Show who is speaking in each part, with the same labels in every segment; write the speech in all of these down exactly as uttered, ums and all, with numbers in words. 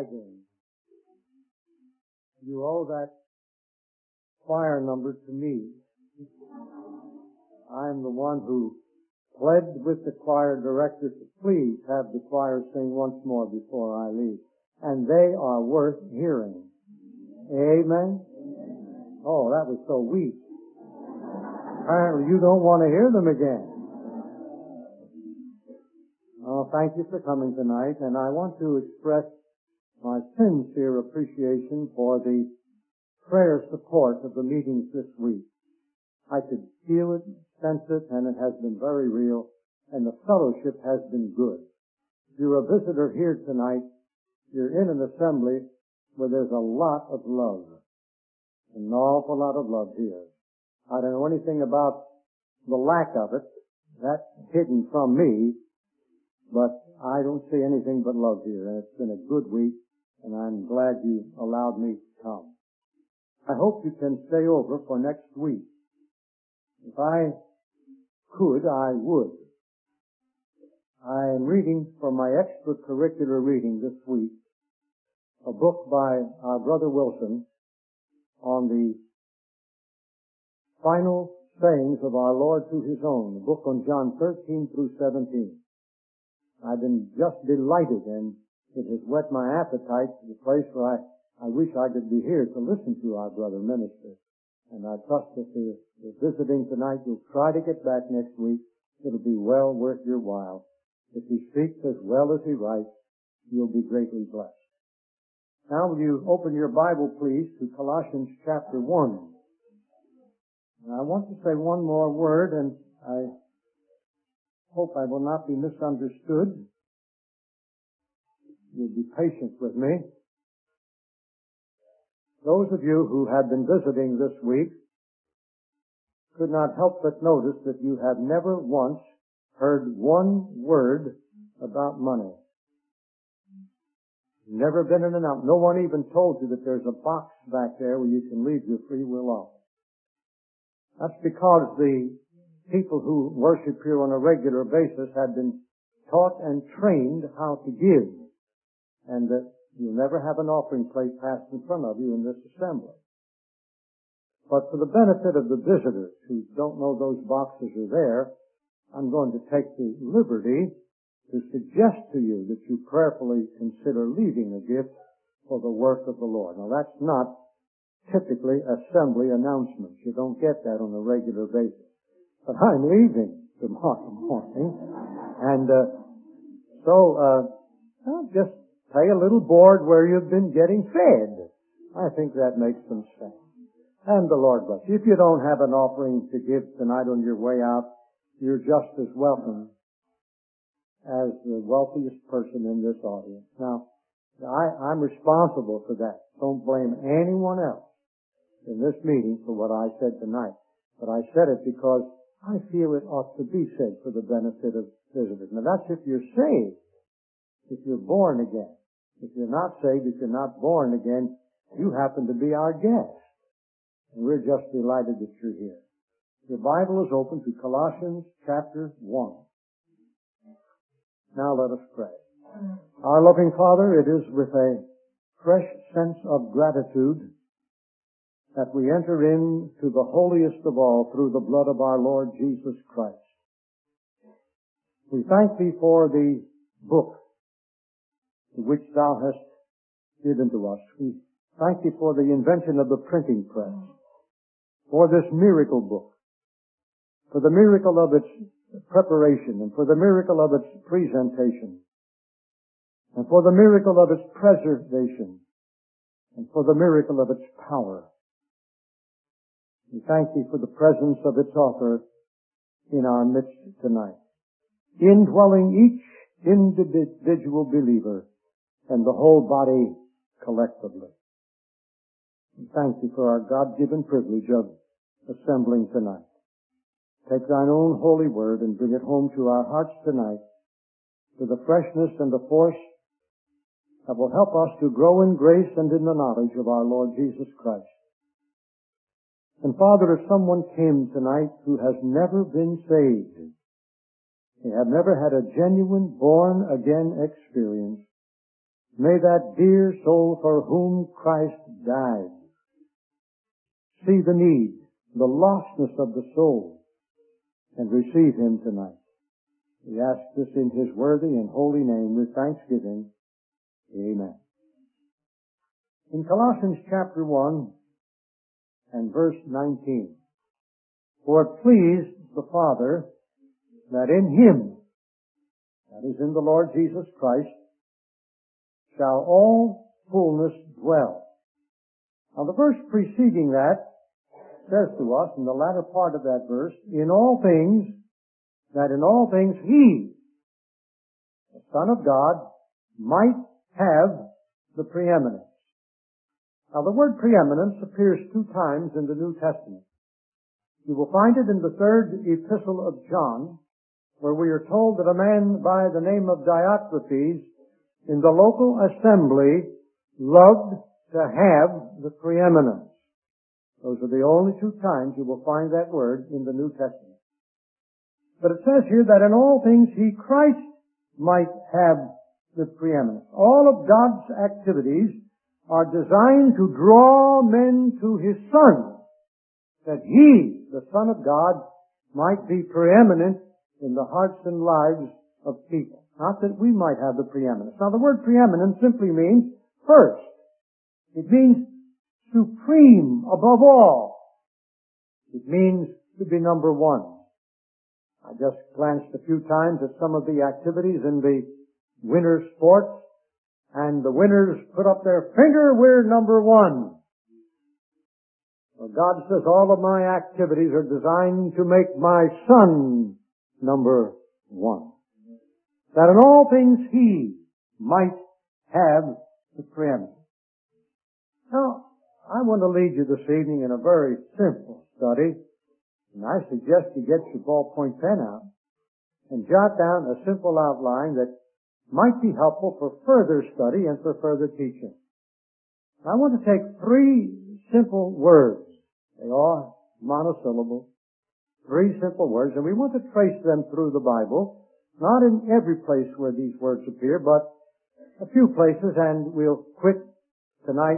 Speaker 1: tithing. You owe that choir number to me. I'm the one who pled with the choir director to please have the choir sing once more before I leave. And they are worth hearing. Amen? Oh, that was so weak. Apparently you don't want to hear them again. Oh, thank you for coming tonight, and I want to express my sincere appreciation for the prayer support of the meetings this week. I could feel it, sense it, and it has been very real, and the fellowship has been good. If you're a visitor here tonight, you're in an assembly where there's a lot of love, an awful lot of love here. I don't know anything about the lack of it. That's hidden from me, but I don't see anything but love here, and it's been a good week, and I'm glad you allowed me to come. I hope you can stay over for next week. If I could, I would. I am reading for my extracurricular reading this week a book by our brother Wilson on the final sayings of our Lord to His own, the book on John thirteen through seventeen. I've been just delighted, and it has whet my appetite to the place where I, I wish I could be here to listen to our brother minister. And I trust that if you're visiting tonight, you'll try to get back next week. It'll be well worth your while. If he speaks as well as he writes, you'll be greatly blessed. Now will you open your Bible, please, to Colossians chapter one. And I want to say one more word, and I hope I will not be misunderstood. You'll be patient with me. Those of you who have been visiting this week could not help but notice that you have never once heard one word about money. Never been in and out. No one even told you that there's a box back there where you can leave your free will off. That's because the people who worship here on a regular basis have been taught and trained how to give, and that you'll never have an offering plate passed in front of you in this assembly. But for the benefit of the visitors who don't know those boxes are there, I'm going to take the liberty to suggest to you that you prayerfully consider leaving a gift for the work of the Lord. Now that's not typically assembly announcements. You don't get that on a regular basis. But I'm leaving tomorrow morning, and uh, so uh, I'll just pay a little board where you've been getting fed. I think that makes some sense. And the Lord bless you. If you don't have an offering to give tonight on your way out, you're just as welcome as the wealthiest person in this audience. Now, I, I'm responsible for that. Don't blame anyone else in this meeting for what I said tonight. But I said it because I feel it ought to be said for the benefit of visitors. Now, that's if you're saved, if you're born again. If you're not saved, if you're not born again, you happen to be our guest. And we're just delighted that you're here. Your Bible is open to Colossians chapter one. Now let us pray. Our loving Father, it is with a fresh sense of gratitude that we enter into the holiest of all through the blood of our Lord Jesus Christ. We thank Thee for the book which Thou hast given to us. We thank Thee for the invention of the printing press, for this miracle book, for the miracle of its preparation, and for the miracle of its presentation, and for the miracle of its preservation, and for the miracle of its power. We thank Thee for the presence of its author in our midst tonight, indwelling each individual believer and the whole body collectively. We thank Thee for our God-given privilege of assembling tonight. Take Thine own holy word and bring it home to our hearts tonight with the freshness and the force that will help us to grow in grace and in the knowledge of our Lord Jesus Christ. And Father, if someone came tonight who has never been saved, they have never had a genuine born-again experience, may that dear soul for whom Christ died see the need, the lostness of the soul, and receive Him tonight. We ask this in His worthy and holy name with thanksgiving. Amen. In Colossians chapter one and verse nineteen, for it pleased the Father that in Him, that is in the Lord Jesus Christ, shall all fullness dwell. Now the verse preceding that says to us in the latter part of that verse, in all things, that in all things He, the Son of God, might have the preeminence. Now the word preeminence appears two times in the New Testament. You will find it in the third epistle of John, where we are told that a man by the name of Diotrephes in the local assembly loved to have the preeminence. Those are the only two times you will find that word in the New Testament. But it says here that in all things He, Christ, might have the preeminence. All of God's activities are designed to draw men to His Son, that He, the Son of God, might be preeminent in the hearts and lives of people. Not that we might have the preeminence. Now the word preeminence simply means first. It means supreme above all. It means to be number one. I just glanced a few times at some of the activities in the winter sports, and the winners put up their finger, we're number one. Well, God says all of my activities are designed to make my Son number one. That in all things He might have the preeminence. Now, I want to lead you this evening in a very simple study, and I suggest you get your ballpoint pen out and jot down a simple outline that might be helpful for further study and for further teaching. I want to take three simple words. They are monosyllable. Three simple words, and we want to trace them through the Bible, not in every place where these words appear, but a few places, and we'll quit tonight.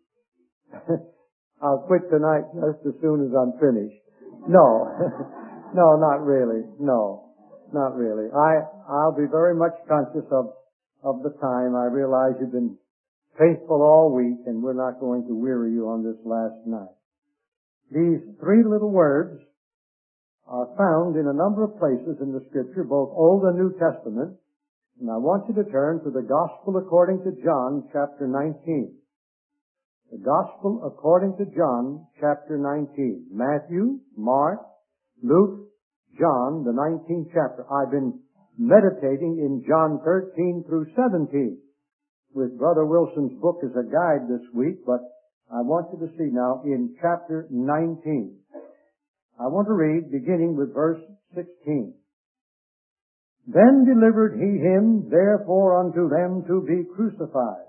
Speaker 1: I'll quit tonight just as soon as I'm finished. No, no, not really. No, not really. I, I'll be very much conscious of, of the time. I realize you've been faithful all week, and we're not going to weary you on this last night. These three little words are found in a number of places in the Scripture, both Old and New Testament, and I want you to turn to the Gospel according to John, chapter nineteen. The Gospel according to John, chapter nineteen. Matthew, Mark, Luke, John, the nineteenth chapter. I've been meditating in John thirteen through seventeen with Brother Wilson's book as a guide this week, but I want you to see now in chapter nineteen. I want to read beginning with verse sixteen. Then delivered he him therefore unto them to be crucified.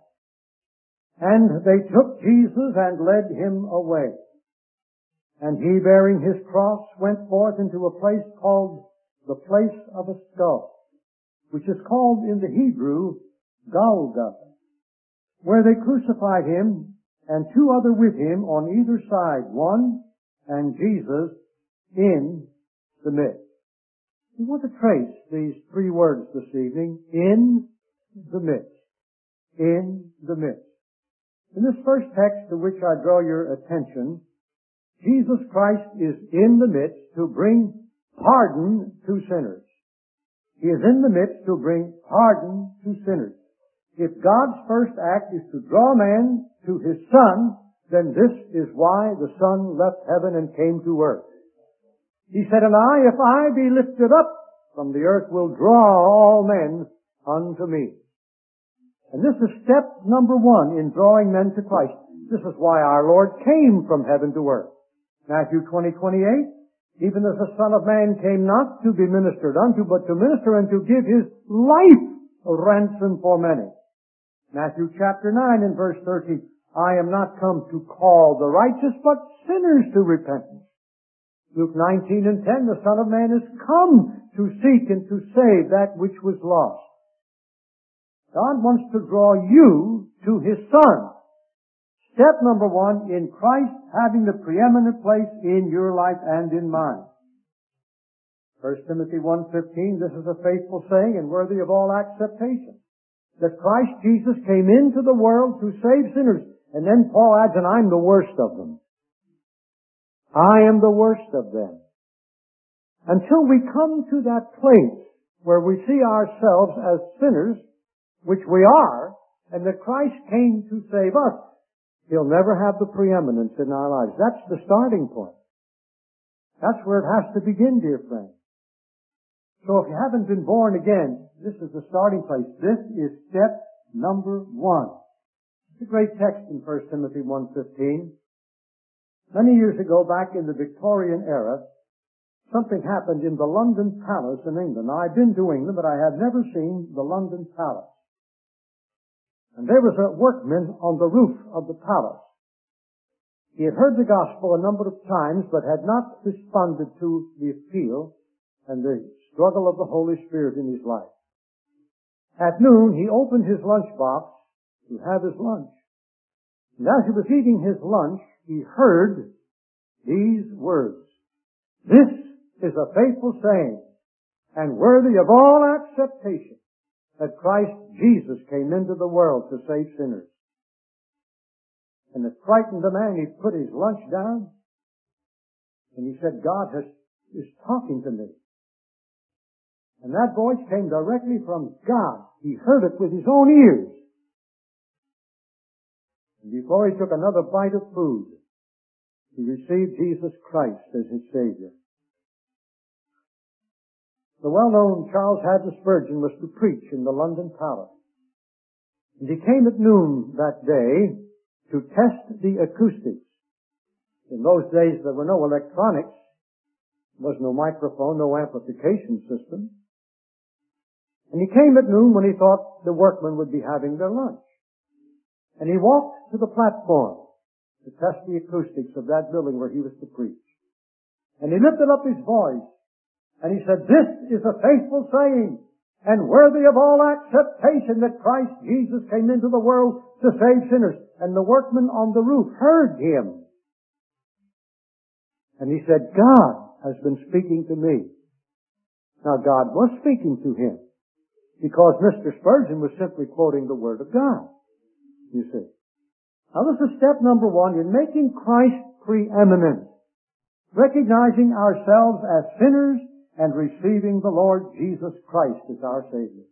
Speaker 1: And they took Jesus and led him away. And he, bearing his cross, went forth into a place called the place of a skull, which is called in the Hebrew Golgotha, where they crucified him and two other with him on either side, one and Jesus in the midst. We want to trace these three words this evening, in the midst. In the midst. In this first text to which I draw your attention, Jesus Christ is in the midst to bring pardon to sinners. He is in the midst to bring pardon to sinners. If God's first act is to draw man to His Son, then this is why the Son left heaven and came to earth. He said, and I, if I be lifted up from the earth, will draw all men unto me. And this is step number one in drawing men to Christ. This is why our Lord came from heaven to earth. Matthew twenty twenty-eight, even as the Son of Man came not to be ministered unto, but to minister and to give His life a ransom for many. Matthew chapter nine and verse thirteen, I am not come to call the righteous, but sinners to repentance. Luke nineteen and ten, the Son of Man is come to seek and to save that which was lost. God wants to draw you to His Son. Step number one, in Christ having the preeminent place in your life and in mine. First Timothy one fifteen, this is a faithful saying and worthy of all acceptation, that Christ Jesus came into the world to save sinners. And then Paul adds, and I'm the worst of them. I am the worst of them. Until we come to that place where we see ourselves as sinners, which we are, and that Christ came to save us, He'll never have the preeminence in our lives. That's the starting point. That's where it has to begin, dear friend. So if you haven't been born again, this is the starting place. This is step number one. It's a great text in First Timothy one fifteen. Many years ago, back in the Victorian era, something happened in the London Palace in England. Now, I've been to England, but I had never seen the London Palace. And there was a workman on the roof of the palace. He had heard the gospel a number of times, but had not responded to the appeal and the struggle of the Holy Spirit in his life. At noon, he opened his lunchbox to have his lunch. And as he was eating his lunch, he heard these words, "This is a faithful saying, and worthy of all acceptation, that Christ Jesus came into the world to save sinners." And it frightened the man. He put his lunch down, and he said, God has, is talking to me. And that voice came directly from God. He heard it with his own ears. And before he took another bite of food, he received Jesus Christ as his Savior. The well-known Charles Haddon Spurgeon was to preach in the London Palace. And he came at noon that day to test the acoustics. In those days there were no electronics. There was no microphone, no amplification system. And he came at noon when he thought the workmen would be having their lunch. And he walked to the platform to test the acoustics of that building where he was to preach. And he lifted up his voice and he said, "This is a faithful saying and worthy of all acceptation, that Christ Jesus came into the world to save sinners." And the workmen on the roof heard him. And he said, "God has been speaking to me." Now God was speaking to him, because Mister Spurgeon was simply quoting the Word of God, you see. Now this is step number one in making Christ preeminent, recognizing ourselves as sinners and receiving the Lord Jesus Christ as our Savior.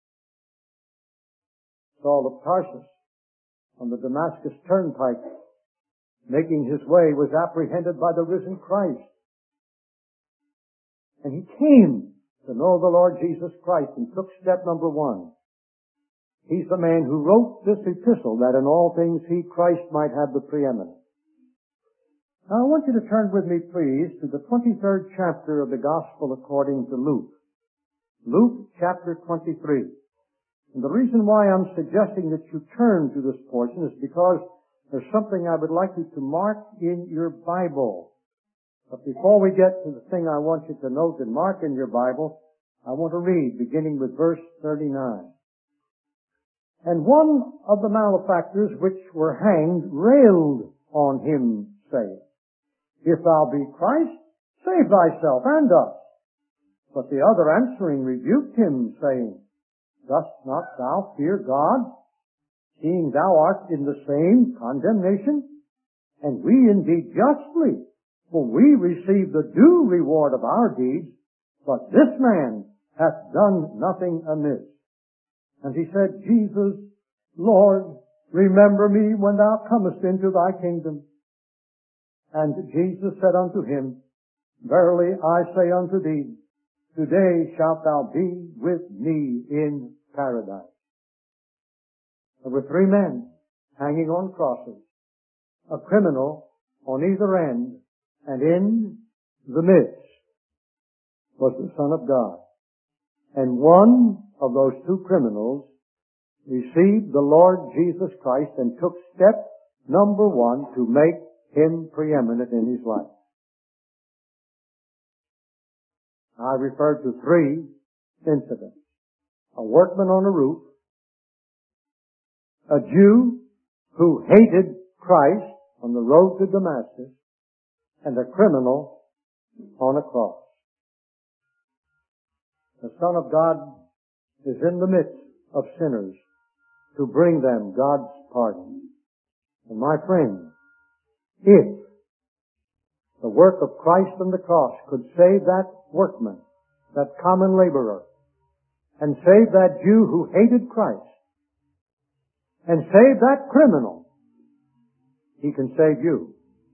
Speaker 1: Saul of Tarsus, on the Damascus turnpike, making his way, was apprehended by the risen Christ. And he came to know the Lord Jesus Christ and took step number one. He's the man who wrote this epistle, that in all things he, Christ, might have the preeminence. Now I want you to turn with me, please, to the twenty-third chapter of the Gospel according to Luke. Luke chapter twenty-three. And the reason why I'm suggesting that you turn to this portion is because there's something I would like you to mark in your Bible. But before we get to the thing I want you to note and mark in your Bible, I want to read, beginning with verse thirty-nine. "And one of the malefactors which were hanged railed on him, saying, If thou be Christ, save thyself and us. But the other answering rebuked him, saying, Dost not thou fear God, seeing thou art in the same condemnation? And we indeed justly, for we receive the due reward of our deeds, but this man hath done nothing amiss. And he said, Jesus, Lord, remember me when thou comest into thy kingdom. And Jesus said unto him, Verily I say unto thee, today shalt thou be with me in paradise. There were three men hanging on crosses, a criminal on either end, and in the midst was the Son of God. And one of those two criminals received the Lord Jesus Christ and took step number one to make him preeminent in his life. I referred to three incidents. A workman on a roof, a Jew who hated Christ on the road to Damascus, and a criminal on a cross. The Son of God is in the midst of sinners to bring them God's pardon. And my friend, if the work of Christ on the cross could save that workman, that common laborer, and save that Jew who hated Christ, and save that criminal, He can save you.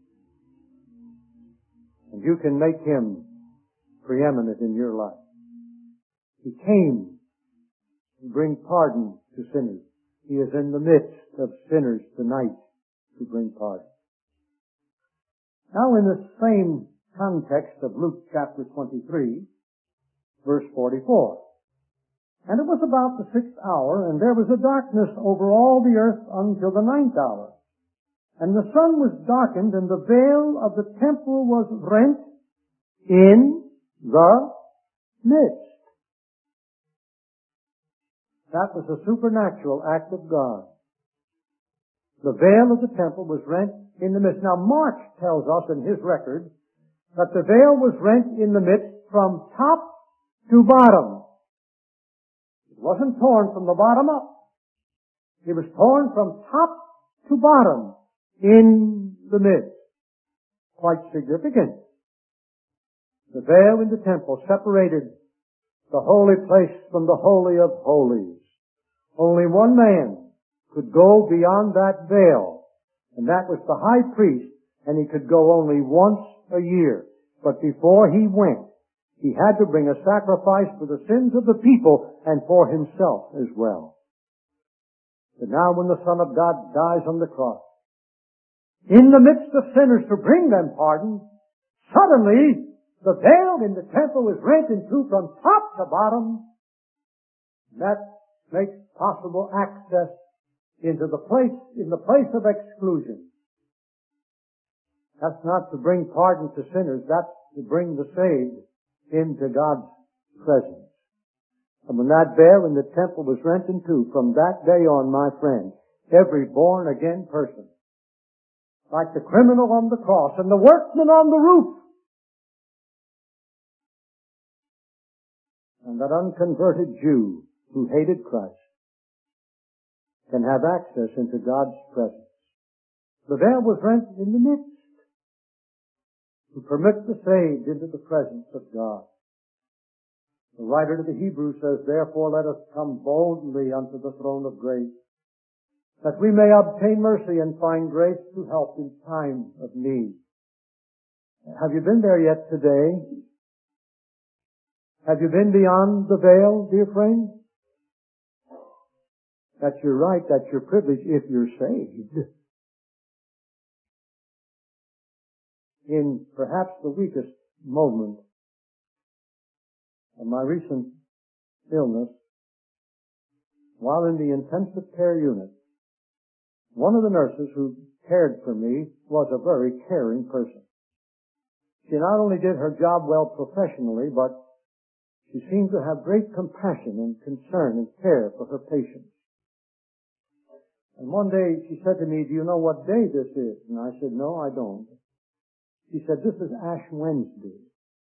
Speaker 1: And you can make Him preeminent in your life. He came to bring pardon to sinners. He is in the midst of sinners tonight to bring pardon. Now in the same context of Luke chapter twenty-three, verse forty-four. And it was about the sixth hour, and there was a darkness over all the earth until the ninth hour. And the sun was darkened, and the veil of the temple was rent in the midst. That was a supernatural act of God. The veil of the temple was rent in the midst. Now Mark tells us in his record that the veil was rent in the midst from top to bottom. It wasn't torn from the bottom up. It was torn from top to bottom in the midst. Quite significant. The veil in the temple separated the holy place from the holy of holies. Only one man could go beyond that veil, and that was the high priest, and he could go only once a year. But before he went, he had to bring a sacrifice for the sins of the people and for himself as well. But now when the Son of God dies on the cross, in the midst of sinners to bring them pardon, suddenly the veil in the temple is rent in two from top to bottom. That makes possible access into the place, in the place of exclusion. That's not to bring pardon to sinners, that's to bring the saved into God's presence. And when that veil in the temple was rent in two, from that day on, my friend, every born again person, like the criminal on the cross and the workman on the roof, and that unconverted Jew who hated Christ, can have access into God's presence. The veil was rent in the midst to permit the saved into the presence of God. The writer to the Hebrews says, therefore let us come boldly unto the throne of grace, that we may obtain mercy and find grace to help in time of need. Have you been there yet today? Have you been beyond the veil, dear friend? That's your right, that's your privilege if you're saved. In perhaps the weakest moment of my recent illness, while in the intensive care unit, one of the nurses who cared for me was a very caring person. She not only did her job well professionally, but she seemed to have great compassion and concern and care for her patients. And one day she said to me, do you know what day this is? And I said, no, I don't. She said, this is Ash Wednesday.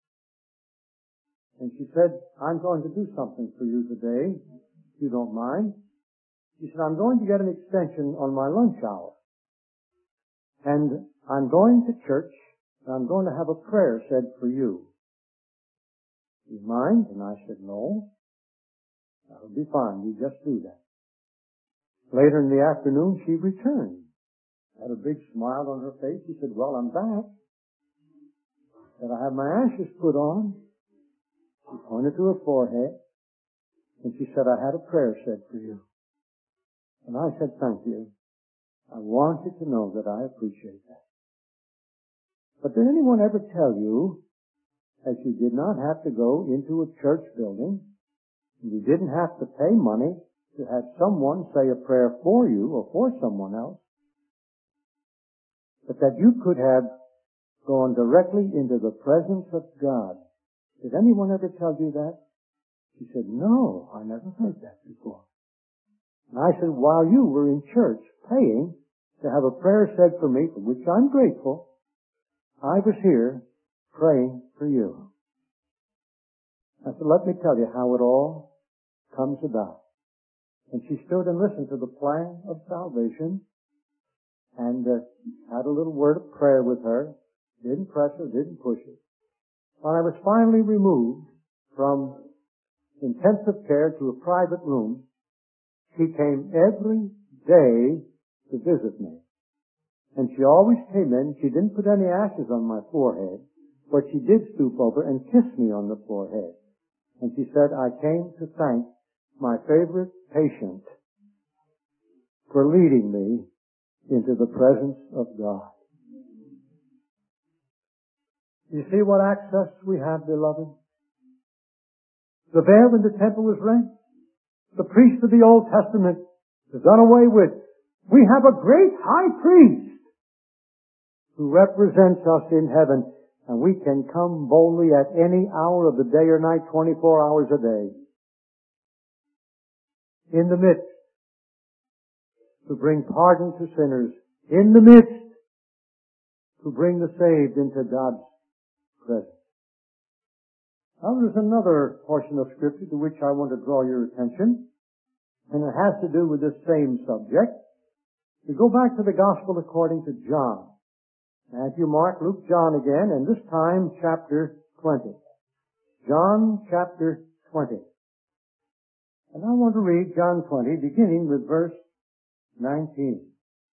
Speaker 1: And she said, I'm going to do something for you today, if you don't mind. She said, I'm going to get an extension on my lunch hour. And I'm going to church, and I'm going to have a prayer said for you. Do you mind? And I said, no. That'll be fine. You just do that. Later in the afternoon, she returned. Had a big smile on her face. She said, well, I'm back. Said, I have my ashes put on. She pointed to her forehead, and she said, I had a prayer said for you. And I said, thank you. I want you to know that I appreciate that. But did anyone ever tell you that you did not have to go into a church building, and you didn't have to pay money to have someone say a prayer for you or for someone else, but that you could have gone directly into the presence of God? Did anyone ever tell you that? She said, no, I never heard that before. And I said, while you were in church praying to have a prayer said for me, for which I'm grateful, I was here praying for you. I said, let me tell you how it all comes about. And she stood and listened to the plan of salvation and uh, had a little word of prayer with her. Didn't press her, didn't push her. When I was finally removed from intensive care to a private room, she came every day to visit me. And she always came in. She didn't put any ashes on my forehead, but she did stoop over and kiss me on the forehead. And she said, I came to thank my favorite patient for leading me into the presence of God. You see what access we have, beloved? The veil in the temple was rent. The priest of the Old Testament is done away with. We have a great high priest who represents us in heaven, and we can come boldly at any hour of the day or night, twenty-four hours a day, in the midst, to bring pardon to sinners, in the midst, to bring the saved into God's presence. Now there's another portion of Scripture to which I want to draw your attention, and it has to do with this same subject. We go back to the Gospel according to John. Matthew, Mark, Luke, John again, and this time chapter twenty. John chapter twenty. And I want to read John twenty, beginning with verse nineteen.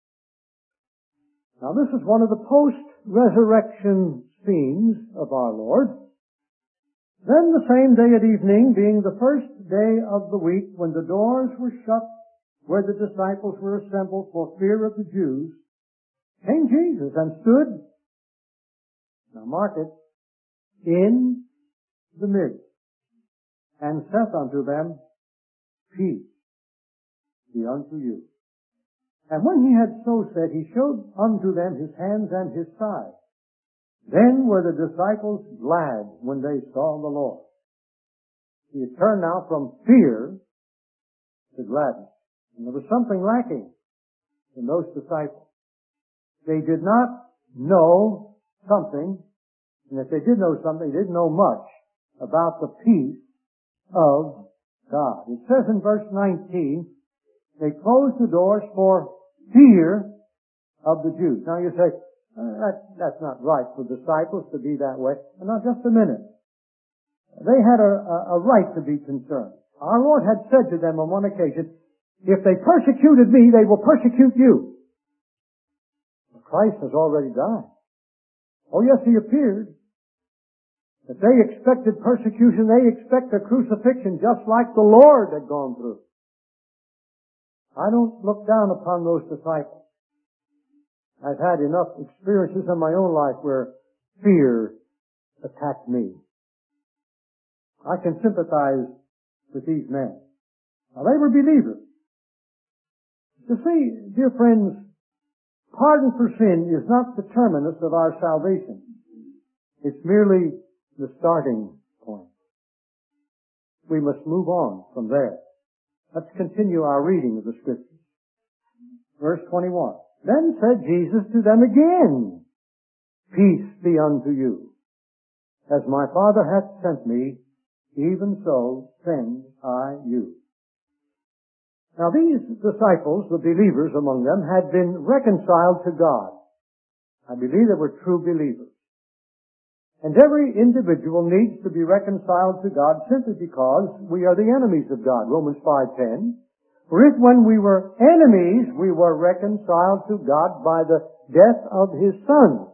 Speaker 1: Now this is one of the post-resurrection scenes of our Lord. Then the same day at evening, being the first day of the week, when the doors were shut where the disciples were assembled for fear of the Jews, came Jesus and stood, now mark it, in the midst, and saith unto them, Peace be unto you. And when he had so said, he showed unto them his hands and his side. Then were the disciples glad when they saw the Lord. He had turned now from fear to gladness. And there was something lacking in those disciples. They did not know something, and if they did know something, they didn't know much about the peace of God. It says in verse nineteen, they closed the doors for fear of the Jews. Now you say, uh, that, that's not right for disciples to be that way. And now just a minute. They had a, a, a right to be concerned. Our Lord had said to them on one occasion, if they persecuted me, they will persecute you. Christ has already died. Oh yes, He appeared. If they expected persecution, they expect a crucifixion just like the Lord had gone through. I don't look down upon those disciples. I've had enough experiences in my own life where fear attacked me. I can sympathize with these men. Now they were believers. You see, dear friends, pardon for sin is not the terminus of our salvation. It's merely the starting point. We must move on from there. Let's continue our reading of the Scriptures. Verse twenty-one. Then said Jesus to them again, Peace be unto you. As my Father hath sent me, even so send I you. Now these disciples, the believers among them, had been reconciled to God. I believe they were true believers. And every individual needs to be reconciled to God simply because we are the enemies of God. Romans five ten. For if when we were enemies, we were reconciled to God by the death of His Son.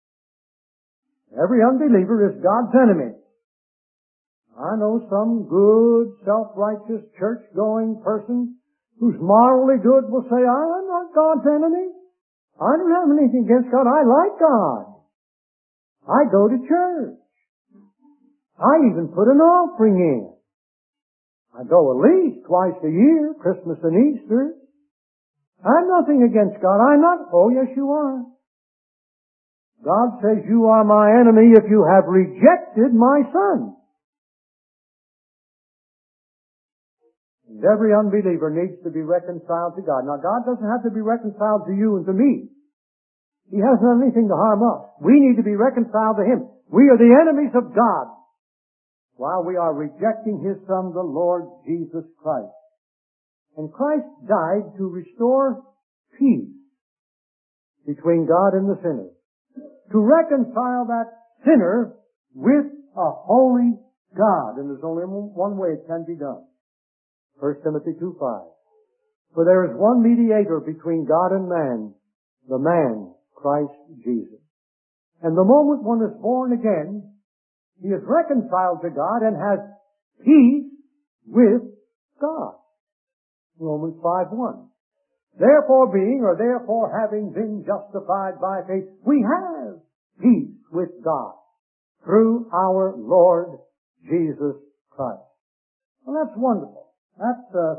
Speaker 1: Every unbeliever is God's enemy. I know some good, self-righteous, church-going person who's morally good will say, I'm not God's enemy. I don't have anything against God. I like God. I go to church. I even put an offering in. I go at least twice a year, Christmas and Easter. I'm nothing against God. I'm not. Oh, yes, you are. God says you are my enemy if you have rejected my Son. And every unbeliever needs to be reconciled to God. Now, God doesn't have to be reconciled to you and to me. He hasn't done anything to harm us. We need to be reconciled to Him. We are the enemies of God while we are rejecting His Son, the Lord Jesus Christ. And Christ died to restore peace between God and the sinner, to reconcile that sinner with a holy God. And there's only one way it can be done. First Timothy two five. For there is one mediator between God and man, the man, Christ Jesus. And the moment one is born again, he is reconciled to God and has peace with God. Romans five one. Therefore being, or therefore having been justified by faith, we have peace with God through our Lord Jesus Christ. Well, that's wonderful. That's uh,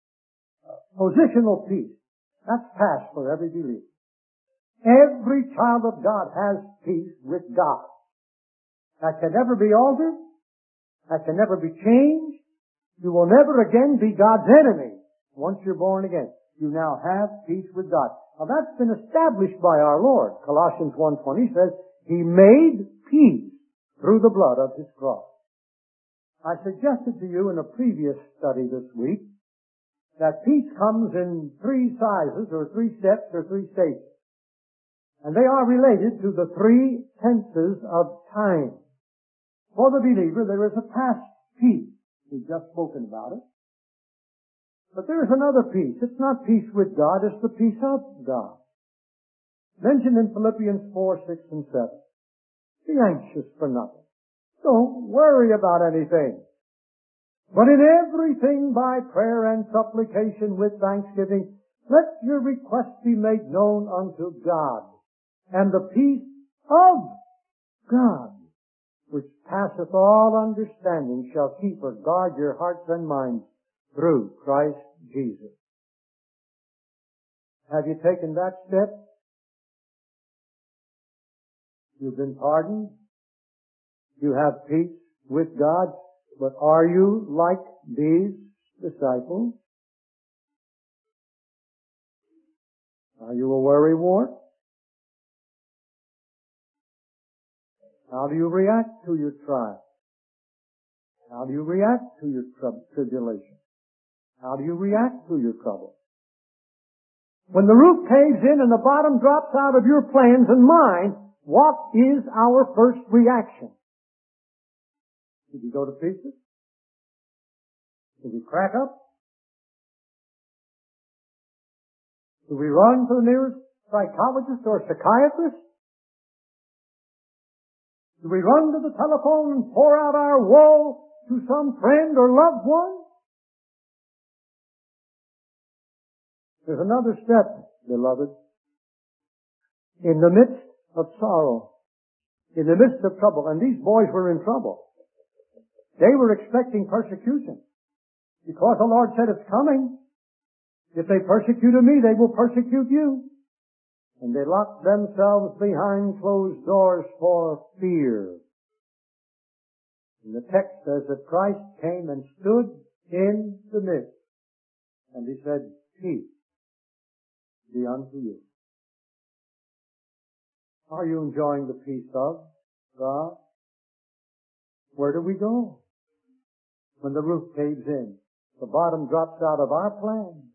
Speaker 1: positional peace. That's past for every believer. Every child of God has peace with God. That can never be altered. That can never be changed. You will never again be God's enemy once you're born again. You now have peace with God. Now that's been established by our Lord. Colossians one twenty says, He made peace through the blood of His cross. I suggested to you in a previous study this week that peace comes in three sizes or three steps or three stages. And they are related to the three tenses of time. For the believer, there is a past peace. We've just spoken about it. But there is another peace. It's not peace with God, it's the peace of God. Mentioned in Philippians four, six, and seven. Be anxious for nothing. Don't worry about anything. But in everything by prayer and supplication with thanksgiving, let your requests be made known unto God. And the peace of God, which passeth all understanding, shall keep or guard your hearts and minds through Christ Jesus. Have you taken that step? You've been pardoned. You have peace with God. But are you like these disciples? Are you a worrywart? How do you react to your trial? How do you react to your trib- tribulation? How do you react to your trouble? When the roof caves in and the bottom drops out of your plans and mine, what is our first reaction? Did you go to pieces? Did we crack up? Do we run to the nearest psychologist or psychiatrist? Do we run to the telephone and pour out our woe to some friend or loved one? There's another step, beloved. In the midst of sorrow, in the midst of trouble, and these boys were in trouble. They were expecting persecution. Because the Lord said it's coming. If they persecuted me, they will persecute you. And they locked themselves behind closed doors for fear. And the text says that Christ came and stood in the midst. And He said, peace be unto you. Are you enjoying the peace of God? Where do we go when the roof caves in? The bottom drops out of our plan.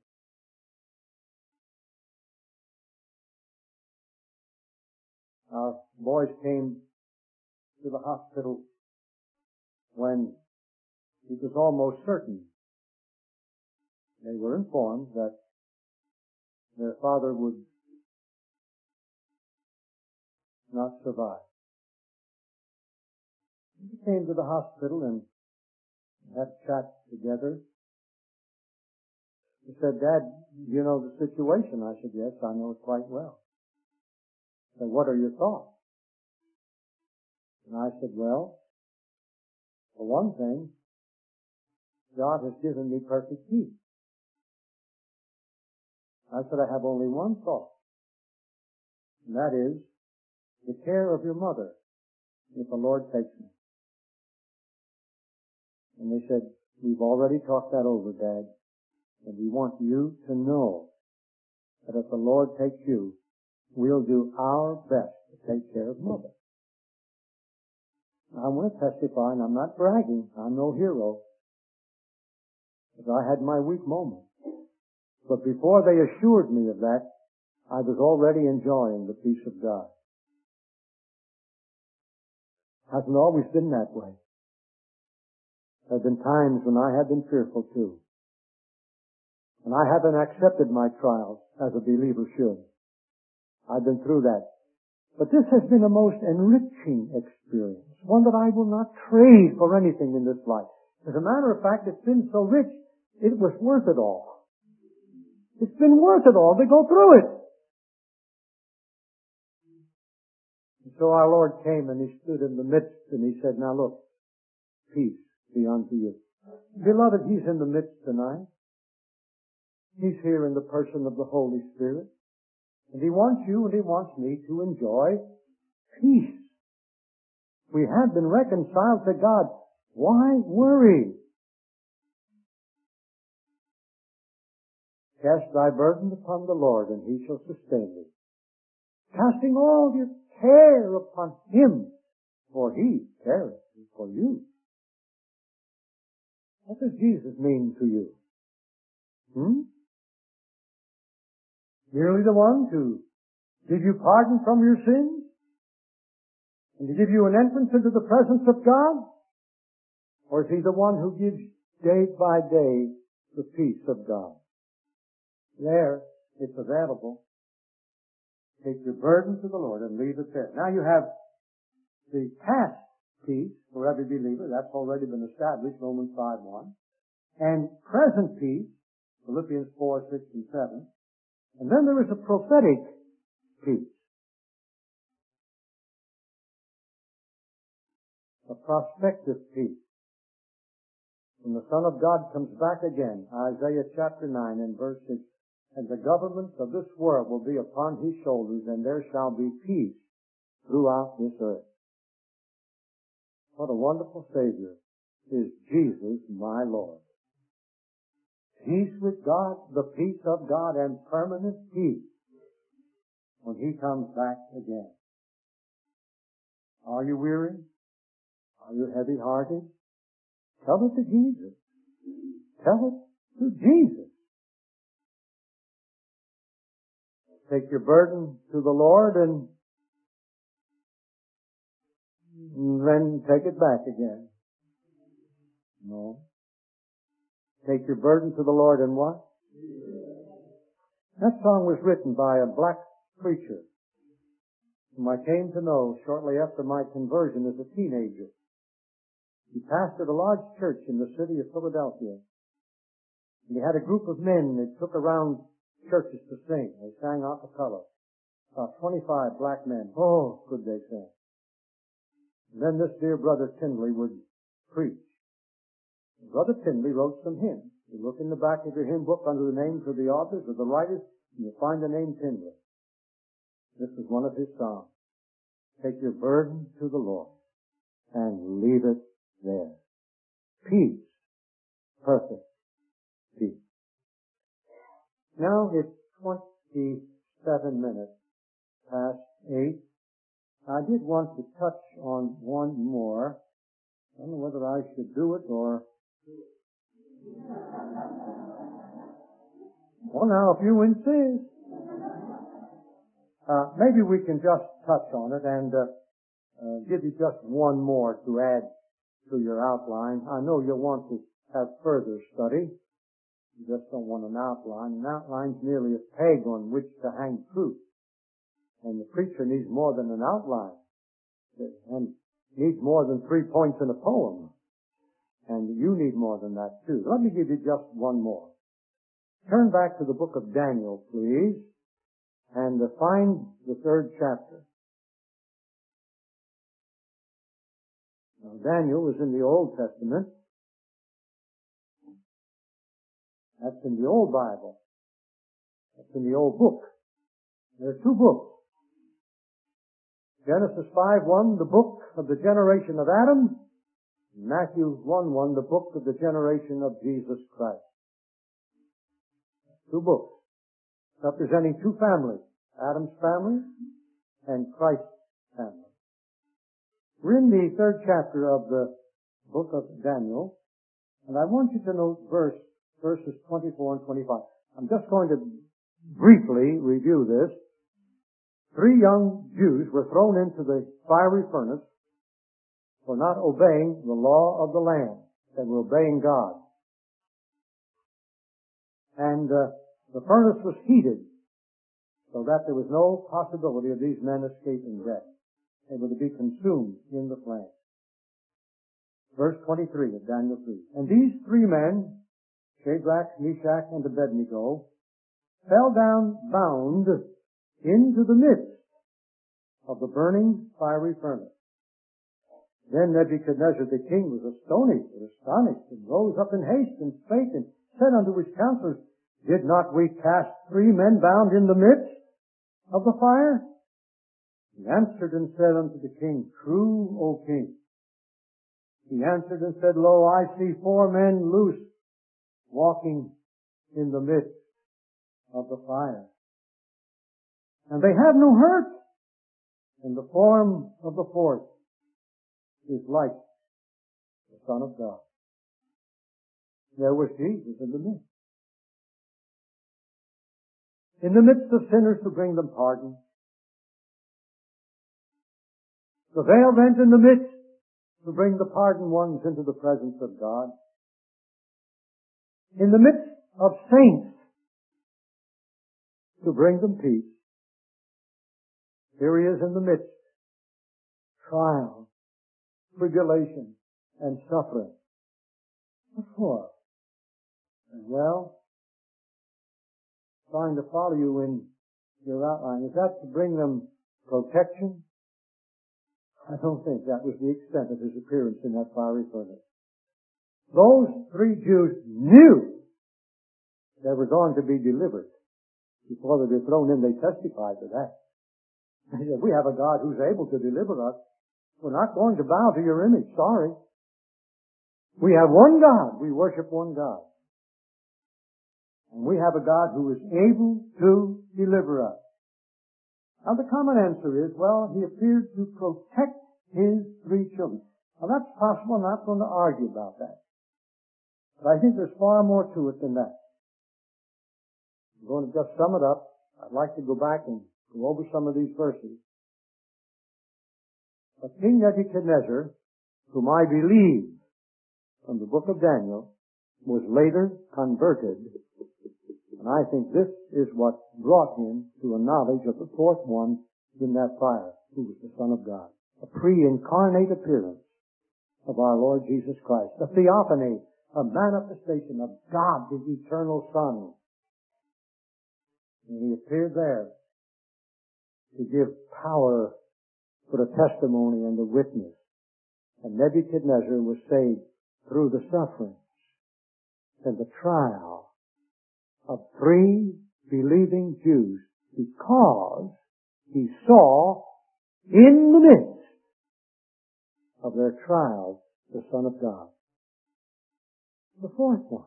Speaker 1: Our boys came to the hospital when it was almost certain. They were informed that their father would not survive. We came to the hospital and had a chat together. He said, Dad, you know the situation? I said, yes, I know it quite well. He said, what are your thoughts? And I said, well, for one thing, God has given me perfect peace. I said, I have only one thought, and that is the care of your mother if the Lord takes me. And they said, we've already talked that over, Dad. And we want you to know that if the Lord takes you, we'll do our best to take care of Mother. I want to testify, and I'm not bragging. I'm no hero. But I had my weak moments. But before they assured me of that, I was already enjoying the peace of God. Hasn't always been that way. There have been times when I have been fearful too. And I haven't accepted my trials as a believer should. I've been through that. But this has been a most enriching experience, one that I will not trade for anything in this life. As a matter of fact, it's been so rich, it was worth it all. It's been worth it all to go through it. And so our Lord came and He stood in the midst and He said, now look, peace be unto you. Beloved, He's in the midst tonight. He's here in the person of the Holy Spirit. And He wants you and He wants me to enjoy peace. We have been reconciled to God. Why worry? Cast thy burden upon the Lord, and He shall sustain thee. Casting all your care upon Him, for He careth for you. What does Jesus mean to you? Hmm? Merely the one to give you pardon from your sins? And to give you an entrance into the presence of God? Or is He the one who gives day by day the peace of God? There, it's available. Take your burden to the Lord and leave it there. Now you have the past peace for every believer. That's already been established, Romans five one. And present peace, Philippians four, six, and seven. And then there is a prophetic peace. A prospective peace. When the Son of God comes back again, Isaiah chapter nine and verse six, and the government of this world will be upon His shoulders, and there shall be peace throughout this earth. What a wonderful Savior is Jesus, my Lord. Peace with God, the peace of God, and permanent peace when He comes back again. Are you weary? Are you heavy-hearted? Tell it to Jesus. Tell it to Jesus. Take your burden to the Lord and then take it back again. No. Take your burden to the Lord and what? That song was written by a black preacher whom I came to know shortly after my conversion as a teenager. He pastored a large church in the city of Philadelphia. And he had a group of men that took around churches to sing. They sang a cappella. About twenty-five black men. Oh, could they sing. And then this dear Brother Tindley would preach. And Brother Tindley wrote some hymns. You look in the back of your hymn book under the names of the authors or the writers, and you'll find the name Tindley. This is one of his songs. Take your burden to the Lord and leave it there. Peace. Perfect peace. Now it's twenty-seven minutes past eight. I did want to touch on one more. I don't know whether I should do it or... Well, now, if you insist. Uh, maybe we can just touch on it and uh, uh, give you just one more to add to your outline. I know you'll want to have further study. You just don't want an outline. An outline's merely a peg on which to hang truth. And the preacher needs more than an outline. And needs more than three points in a poem. And you need more than that too. Let me give you just one more. Turn back to the book of Daniel, please, and find the third chapter. Now, Daniel was in the Old Testament. That's in the Old Bible. That's in the Old Book. There are two books. Genesis five one, the book of the generation of Adam. Matthew one one, the book of the generation of Jesus Christ. Two books representing two families, Adam's family and Christ's family. We're in the third chapter of the book of Daniel, and I want you to note verse, verses twenty-four and twenty-five. I'm just going to briefly review this. Three young Jews were thrown into the fiery furnace for not obeying the law of the land. They were obeying God. And uh, the furnace was heated so that there was no possibility of these men escaping death. They were to be consumed in the flame. Verse twenty-three of Daniel three. And these three men, Shadrach, Meshach, and Abednego, fell down bound into the midst of the burning fiery furnace. Then Nebuchadnezzar the king was astonished and astonished, and rose up in haste, and spake, and said unto his counselors, Did not we cast three men bound in the midst of the fire? He answered and said unto the king, True, O king. He answered and said, Lo, I see four men loose, walking in the midst of the fire. And they have no hurt, and the form of the fourth is like the Son of God. There was Jesus in the midst. In the midst of sinners to bring them pardon. The veil rent in the midst to bring the pardoned ones into the presence of God. In the midst of saints to bring them peace. Here he is in the midst. Trial, tribulation, and suffering. What for? And well, trying to follow you in your outline. Is that to bring them protection? I don't think that was the extent of his appearance in that fiery furnace. Those three Jews knew they were going to be delivered. Before they were thrown in, they testified to that. They said, we have a God who's able to deliver us. We're not going to bow to your image. Sorry. We have one God. We worship one God. And we have a God who is able to deliver us. Now the common answer is, well, he appeared to protect his three children. Now that's possible. I'm not going to argue about that. But I think there's far more to it than that. I'm going to just sum it up. I'd like to go back and go over some of these verses. But King Nebuchadnezzar, whom I believe from the book of Daniel, was later converted. And I think this is what brought him to a knowledge of the fourth one in that fire, who was the Son of God. A pre-incarnate appearance of our Lord Jesus Christ. A theophany, a manifestation of God, the eternal Son. And he appeared there to give power for the testimony and the witness. And Nebuchadnezzar was saved through the sufferings and the trial of three believing Jews because he saw in the midst of their trials the Son of God. The fourth one.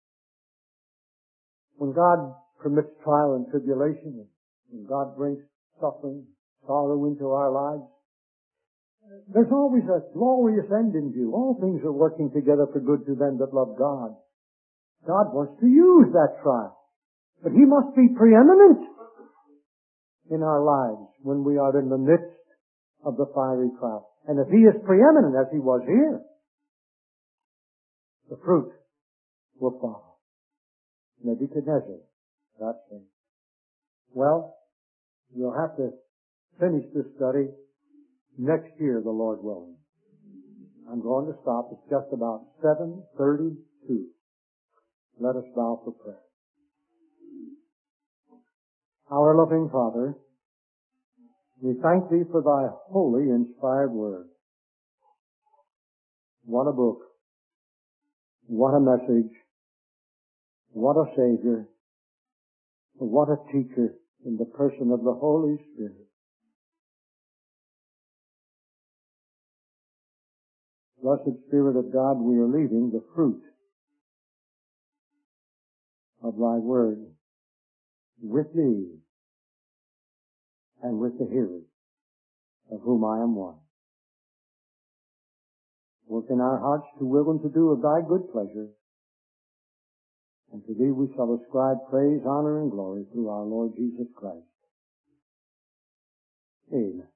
Speaker 1: When God permits trial and tribulation, and when God brings suffering, sorrow into our lives, there's always a glorious end in view. All things are working together for good to them that love God. God wants to use that trial. But he must be preeminent in our lives when we are in the midst of the fiery trial. And if he is preeminent, as he was here, the fruit will follow. Nebuchadnezzar, that thing. Well, we'll have to finish this study next year, the Lord willing. I'm going to stop. It's just about seven thirty-two. Let us bow for prayer. Our loving Father, we thank Thee for Thy holy, inspired Word. What a book. What a message. What a Savior. What a teacher in the person of the Holy Spirit. Blessed Spirit of God, we are leaving the fruit of Thy Word. with thee and with the hearers, of whom I am one. Work in our hearts to will and to do of thy good pleasure, and to thee we shall ascribe praise, honor, and glory through our Lord Jesus Christ. Amen.